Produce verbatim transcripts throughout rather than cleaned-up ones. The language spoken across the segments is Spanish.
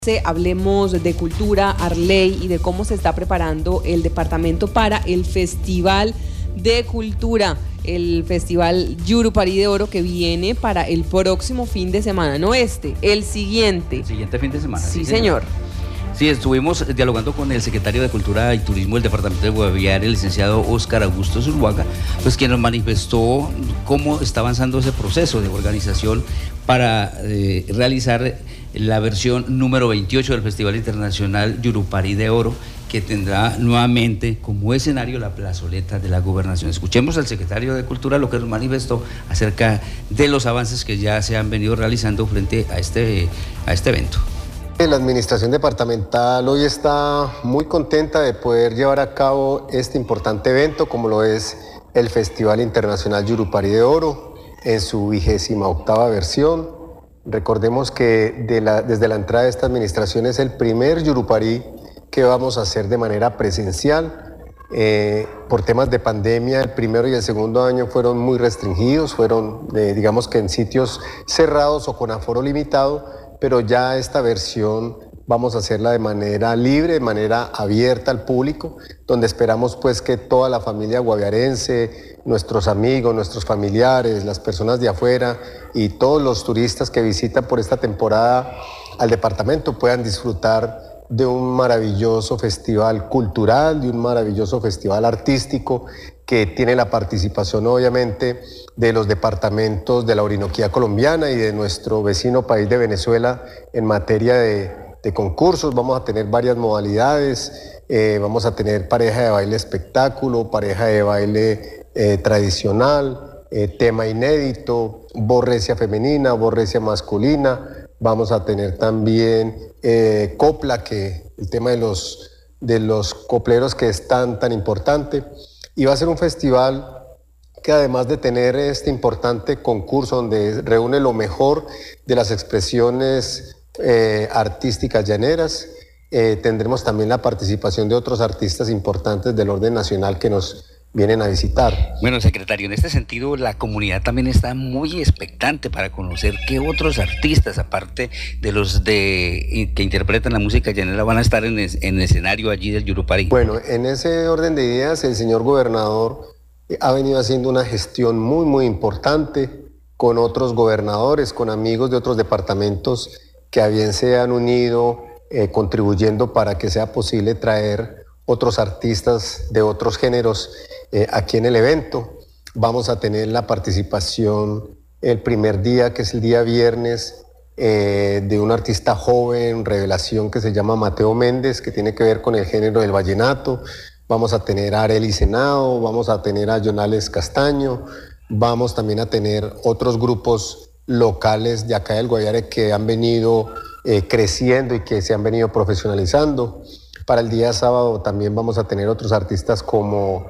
Hablemos de cultura, Arley, y de cómo se está preparando el departamento para el Festival de Cultura, el Festival Yurupari de Oro, que viene para el próximo fin de semana, no este, el siguiente. El siguiente fin de semana. Sí, sí señor. señor. Sí, estuvimos dialogando con el secretario de Cultura y Turismo del departamento de Guaviare, el licenciado Óscar Augusto Zuluaga, pues quien nos manifestó cómo está avanzando ese proceso de organización para eh, realizar la versión número veintiocho del Festival Internacional Yurupari de Oro, que tendrá nuevamente como escenario la plazoleta de la Gobernación. Escuchemos al secretario de Cultura lo que nos manifestó acerca de los avances que ya se han venido realizando frente a este, a este evento. La administración departamental hoy está muy contenta de poder llevar a cabo este importante evento, como lo es el Festival Internacional Yurupari de Oro, en su vigésima octava versión. Recordemos que de la, desde la entrada de esta administración es el primer Yurupari que vamos a hacer de manera presencial. Eh, por temas de pandemia, el primero y el segundo año fueron muy restringidos, fueron eh, digamos que en sitios cerrados o con aforo limitado, pero ya esta versión vamos a hacerla de manera libre, de manera abierta al público, donde esperamos pues que toda la familia guaviarense, nuestros amigos, nuestros familiares, las personas de afuera y todos los turistas que visitan por esta temporada al departamento puedan disfrutar de un maravilloso festival cultural, de un maravilloso festival artístico que tiene la participación obviamente de los departamentos de la Orinoquía colombiana y de nuestro vecino país de Venezuela en materia de, de concursos. Vamos a tener varias modalidades, eh, vamos a tener pareja de baile espectáculo, pareja de baile eh, tradicional, eh, tema inédito, borrecia femenina, borrecia masculina. Vamos a tener también eh, copla, que el tema de los, de los copleros que es tan, tan importante. Y va a ser un festival que además de tener este importante concurso donde reúne lo mejor de las expresiones eh, artísticas llaneras, eh, tendremos también la participación de otros artistas importantes del orden nacional que nos vienen a visitar. Bueno, secretario, en este sentido la comunidad también está muy expectante para conocer qué otros artistas, aparte de los de que interpretan la música llanera, van a estar en el, en el escenario allí del Yurupari. Bueno, en ese orden de ideas, el señor gobernador ha venido haciendo una gestión muy, muy importante con otros gobernadores, con amigos de otros departamentos que a bien se han unido, eh, contribuyendo para que sea posible traer otros artistas de otros géneros eh, aquí en el evento. Vamos a tener la participación el primer día, que es el día viernes, eh, de un artista joven, revelación, que se llama Mateo Méndez, que tiene que ver con el género del vallenato. Vamos a tener a Arely Senado, vamos a tener a Jonales Castaño, vamos también a tener otros grupos locales de acá del Guaviare que han venido eh, creciendo y que se han venido profesionalizando. Para el día sábado también vamos a tener otros artistas como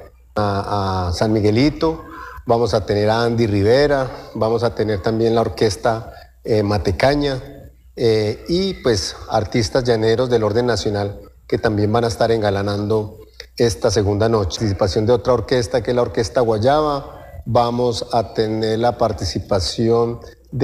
a, a San Miguelito, vamos a tener a Andy Rivera, vamos a tener también la orquesta eh, Matecaña eh, y pues artistas llaneros del orden nacional que también van a estar engalanando esta segunda noche. Participación de otra orquesta que es la Orquesta Guayaba, vamos a tener la participación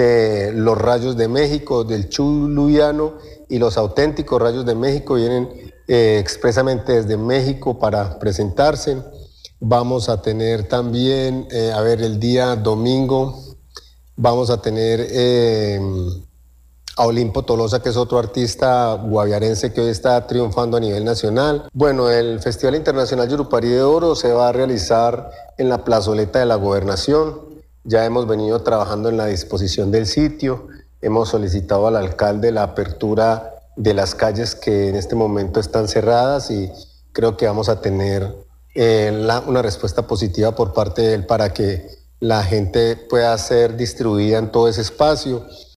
de los Rayos de México, del Chuluyano, y los auténticos Rayos de México vienen eh, expresamente desde México para presentarse. Vamos a tener también, eh, a ver, el día domingo, vamos a tener eh, a Olimpo Tolosa, que es otro artista guaviarense que hoy está triunfando a nivel nacional. Bueno, el Festival Internacional Yurupari de Oro se va a realizar en la plazoleta de la Gobernación. Ya hemos venido trabajando en la disposición del sitio, hemos solicitado al alcalde la apertura de las calles que en este momento están cerradas y creo que vamos a tener eh, la, una respuesta positiva por parte de él para que la gente pueda ser distribuida en todo ese espacio.